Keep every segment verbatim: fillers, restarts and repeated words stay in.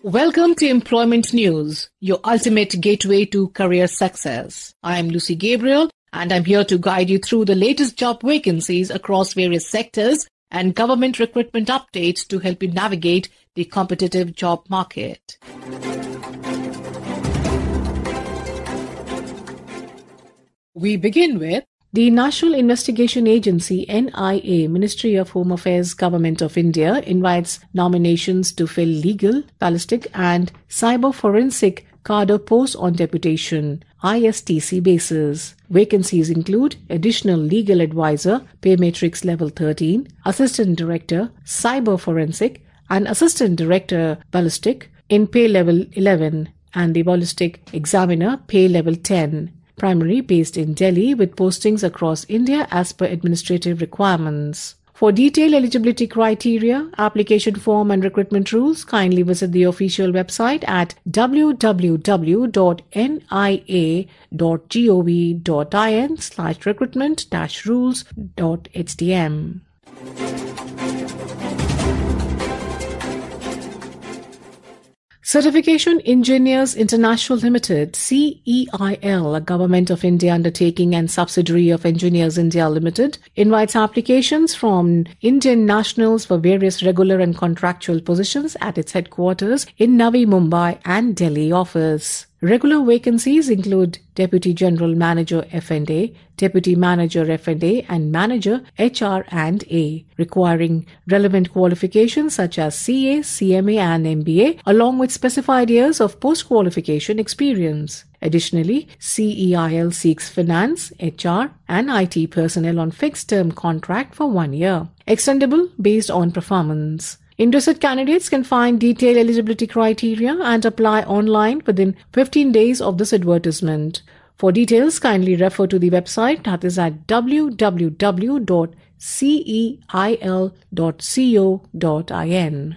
Welcome to Employment News, your ultimate gateway to career success. I am Lucy Gabriel, and I'm here to guide you through the latest job vacancies across various sectors and government recruitment updates to help you navigate the competitive job market. We begin with the National Investigation Agency N I A, Ministry of Home Affairs, Government of India invites nominations to fill legal, ballistic and cyber forensic cadre posts on deputation I S T C basis. Vacancies include additional legal advisor, pay matrix level thirteen, assistant director, cyber forensic and assistant director ballistic in pay level eleven and the ballistic examiner pay level ten. Primary based in Delhi with postings across India as per administrative requirements. For detailed eligibility criteria, application form and recruitment rules, kindly visit the official website at w w w dot n i a dot gov dot in slash recruitment dash rules dot h t m. Certification Engineers International Limited, C E I L, a Government of India undertaking and subsidiary of Engineers India Limited, invites applications from Indian nationals for various regular and contractual positions at its headquarters in Navi Mumbai and Delhi office. Regular vacancies include Deputy General Manager F and A, Deputy Manager F and A and Manager H R and A, requiring relevant qualifications such as C A, C M A and M B A, along with specified years of post-qualification experience. Additionally, C E I L seeks finance, H R and I T personnel on fixed-term contract for one year, extendable based on performance. Interested candidates can find detailed eligibility criteria and apply online within fifteen days of this advertisement. For details, kindly refer to the website that is at w w w dot c e i l dot co dot in.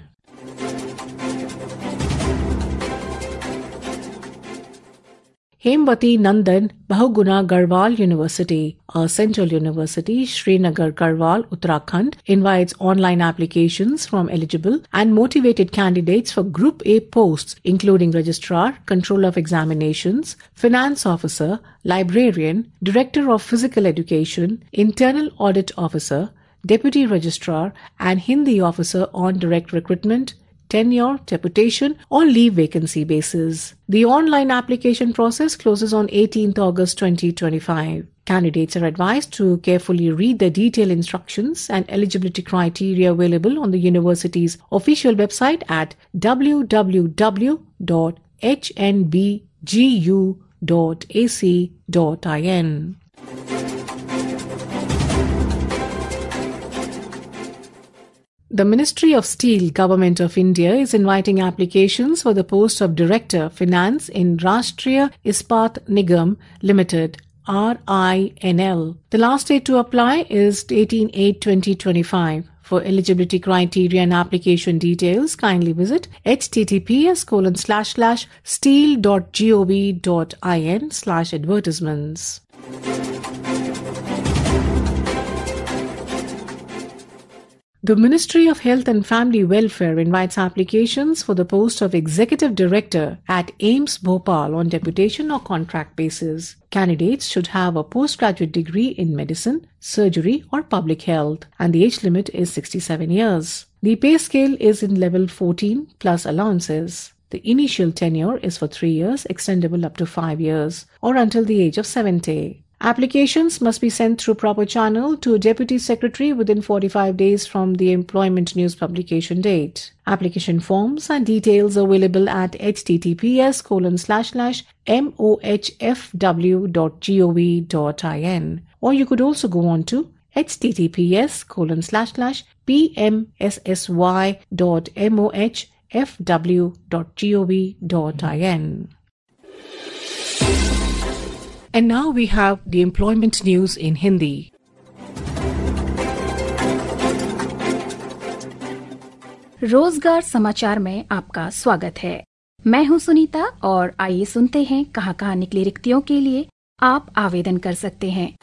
Hemwati Nandan Bahuguna Garhwal University, a central university, Srinagar, Garhwal, Uttarakhand, invites online applications from eligible and motivated candidates for Group A posts, including Registrar, Controller of Examinations, Finance Officer, Librarian, Director of Physical Education, Internal Audit Officer, Deputy Registrar, and Hindi Officer on direct recruitment, tenure, deputation or leave vacancy basis. The online application process closes on eighteenth August twenty twenty-five. Candidates are advised to carefully read the detailed instructions and eligibility criteria available on the university's official website at w w w dot h n b g u dot a c dot in. The Ministry of Steel, Government of India is inviting applications for the post of Director Finance in Rashtriya Ispat Nigam Limited, R I N L. The last date to apply is eighteenth August twenty twenty-five. For eligibility criteria and application details, kindly visit https colon slash slash steel dot gov dot in slash advertisements. The Ministry of Health and Family Welfare invites applications for the post of Executive Director at A I M S Bhopal on deputation or contract basis. Candidates should have a postgraduate degree in medicine, surgery or public health, and the age limit is sixty-seven years. The pay scale is in level fourteen plus allowances. The initial tenure is for three years, extendable up to five years, or until the age of seventy. Applications must be sent through proper channel to Deputy Secretary within forty-five days from the employment news publication date. Application forms and details available at https colon slash slash mohfw dot gov dot in, or you could also go on to https colon slash slash pmssy dot mohfw dot gov dot in. And now we have the employment news in Hindi. रोजगार समाचार में आपका स्वागत है। मैं हूं सुनीता और आइए सुनते हैं कहां कहां निकली रिक्तियों के लिए आप आवेदन कर सकते हैं।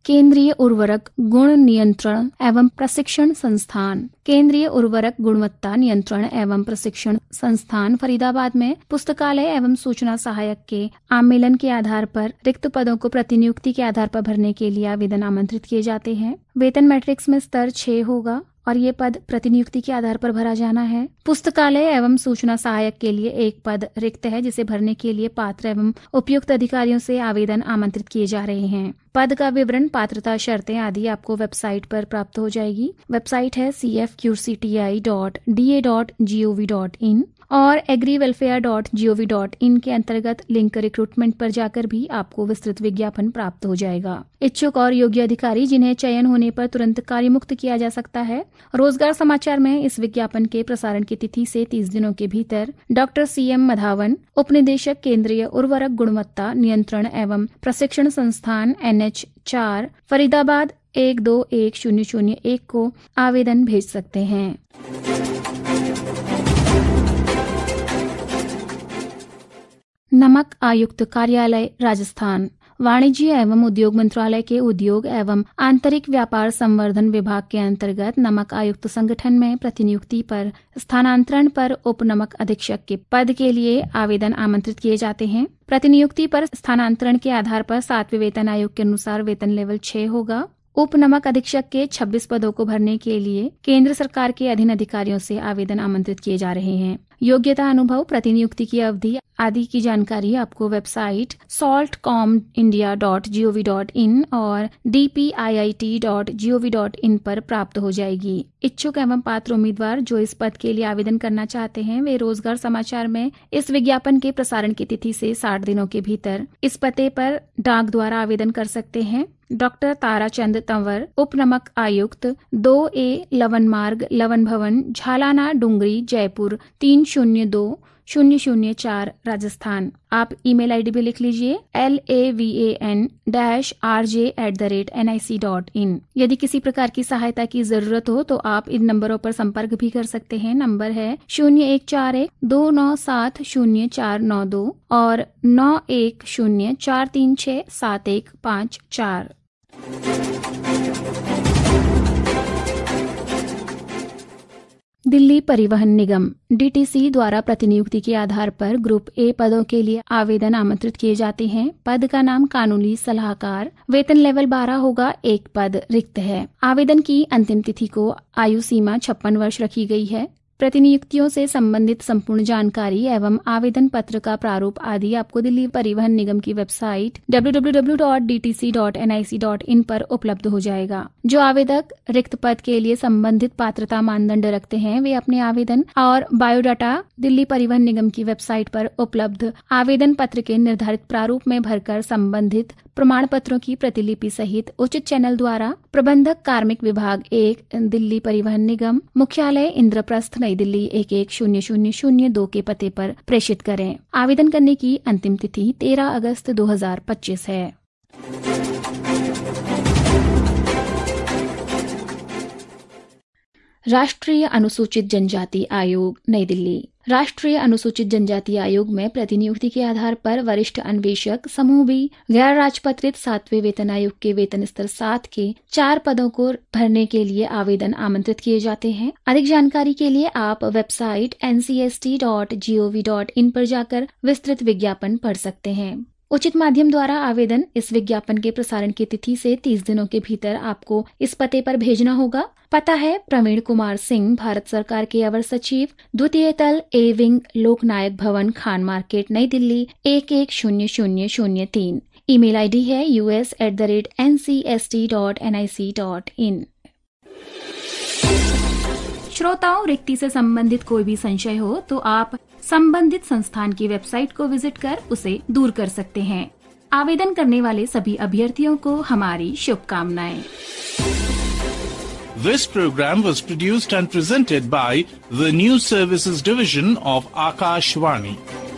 केंद्रीय उर्वरक गुण नियंत्रण एवं प्रशिक्षण संस्थान। केंद्रीय उर्वरक गुणवत्ता नियंत्रण एवं प्रशिक्षण संस्थान फरीदाबाद में पुस्तकालय एवं सूचना सहायक के आमेलन के आधार पर रिक्त पदों को प्रतिनियुक्ति के आधार पर भरने के लिए आवेदन आमंत्रित किए जाते हैं। वेतन मैट्रिक्स में स्तर छह होगा और ये पद प्रतिनियुक्ति के आधार पर भरा जाना है। पुस्तकालय एवं सूचना सहायक के लिए एक पद रिक्त है, जिसे भरने के लिए पात्र एवं उपयुक्त अधिकारियों से आवेदन आमंत्रित किए जा रहे हैं। पद का विवरण, पात्रता शर्तें आदि आपको वेबसाइट पर प्राप्त हो जाएगी। वेबसाइट है C F Q C T I dot D A dot G O V dot in और agri welfare dot G O V dot in के अंतर्गत लिंक रिक्रूटमेंट पर जाकर भी आपको विस्तृत विज्ञापन प्राप्त हो जाएगा। इच्छुक और योग्य अधिकारी जिन्हें चयन होने पर तुरंत कार्यमुक्त किया जा सकता है। रोजगार समाचार में इस विज्ञापन के प्रसारण की तिथि से तीस दिनों के भीतर डॉक्टर सी एम मधावन, उपनिदेशक केंद्रीय उर्वरक गुणवत्ता नियंत्रण एवं प्रशिक्षण संस्थान एन एच चार फरीदाबाद एक दो एक शून्य शून्य एक को आवेदन भेज सकते हैं। नमक आयुक्त कार्यालय राजस्थान। वाणिज्य एवं उद्योग मंत्रालय के उद्योग एवं आंतरिक व्यापार संवर्धन विभाग के अंतर्गत नमक आयुक्त संगठन में प्रतिनियुक्ति पर स्थानांतरण पर उप नमक अधीक्षक के पद के लिए आवेदन आमंत्रित किए जाते हैं। प्रतिनियुक्ति पर स्थानांतरण के आधार पर सातवें वेतन आयोग के अनुसार वेतन लेवल छह होगा। उप नमक अधीक्षक के छब्बीस पदों को भरने के लिए केंद्र सरकार के अधीन अधिकारियों से आवेदन आमंत्रित किए जा रहे हैं। योग्यता, अनुभव, प्रतिनियुक्ति की अवधि आदि की जानकारी आपको website salt com India dot G O V dot in और D P I I T dot G O V dot in पर प्राप्त हो जाएगी। इच्छुक एवं पात्र उम्मीदवार जो इस पद के लिए आवेदन करना चाहते हैं, वे रोजगार समाचार में इस विज्ञापन के प्रसारण की तिथि से साठ दिनों के भीतर इस पते पर डाक द्वारा आवेदन कर सकते हैं। डॉक्टर ताराचंद तंवर, उप नमक आयुक्त, दो ए लवन मार्ग, लवन भवन, झालाना डुंगरी, जयपुर तीन शून्य दो शून्य शून्य चार, राजस्थान। आप ईमेल आईडी भी लिख लीजिए L A V A N dash R J at the rate N I C dot in. यदि किसी प्रकार की सहायता की जरूरत हो तो आप इन नंबरों पर संपर्क भी कर सकते हैं। नंबर है शून्य एक चार एक दो नौ सात शून्य चार नौ दो और नौ एक शून्य चार तीन छह सात एक पाँच चार। दिल्ली परिवहन निगम डी टी सी द्वारा प्रतिनियुक्ति के आधार पर ग्रुप ए पदों के लिए आवेदन आमंत्रित किए जाते हैं। पद का नाम कानूनी सलाहकार। वेतन लेवल बारह होगा। एक पद रिक्त है। आवेदन की अंतिम तिथि को आयु सीमा छप्पन वर्ष रखी गई है। प्रतिनियुक्तियों से संबंधित संपूर्ण जानकारी एवं आवेदन पत्र का प्रारूप आदि आपको दिल्ली परिवहन निगम की website W W W dot D T C dot N I C dot in पर उपलब्ध हो जाएगा। जो आवेदक रिक्त पद के लिए संबंधित पात्रता मानदंड रखते हैं, वे अपने आवेदन और बायोडाटा दिल्ली परिवहन निगम की वेबसाइट पर उपलब्ध आवेदन पत्र के निर्धारित प्रारूप में भरकर संबंधित प्रमाण पत्रों की प्रतिलिपि सहित उचित चैनल द्वारा प्रबंधक कार्मिक विभाग एक, दिल्ली परिवहन निगम, मुख्यालय इंद्रप्रस्थ, नई दिल्ली एक एक शून्य शून्य शून्य दो के पते पर प्रेषित करें। आवेदन करने की अंतिम तिथि तेरह अगस्त दो हजार पच्चीस है। राष्ट्रीय अनुसूचित जनजाति आयोग, नई दिल्ली। राष्ट्रीय अनुसूचित जनजाति आयोग में प्रतिनियुक्ति के आधार पर वरिष्ठ अन्वेषक समूह बी गैर राजपत्रित सातवें वेतन आयोग के वेतन स्तर सात के चार पदों को भरने के लिए आवेदन आमंत्रित किए जाते हैं। अधिक जानकारी के लिए आप website N C S T dot G O V dot in पर जाकर विस्तृत विज्ञापन पढ़ सकते हैं। उचित माध्यम द्वारा आवेदन इस विज्ञापन के प्रसारण की तिथि से तीस दिनों के भीतर आपको इस पते पर भेजना होगा। पता है प्रवीण कुमार सिंह, भारत सरकार के अवर सचिव, द्वितीय तल, ए विंग, लोकनायक भवन, खान मार्केट, नई दिल्ली एक एक शून्य शून्य शून्य तीन। ईमेल आईडी है U S at the rate N C S T dot N I C dot in. श्रोताओं, रिक्ति से संबंधित कोई भी संशय हो तो आप संबंधित संस्थान की वेबसाइट को विजिट कर उसे दूर कर सकते हैं। आवेदन करने वाले सभी अभ्यर्थियों को हमारी शुभकामनाएं। This program was produced and presented by the News Services Division of Akashvani.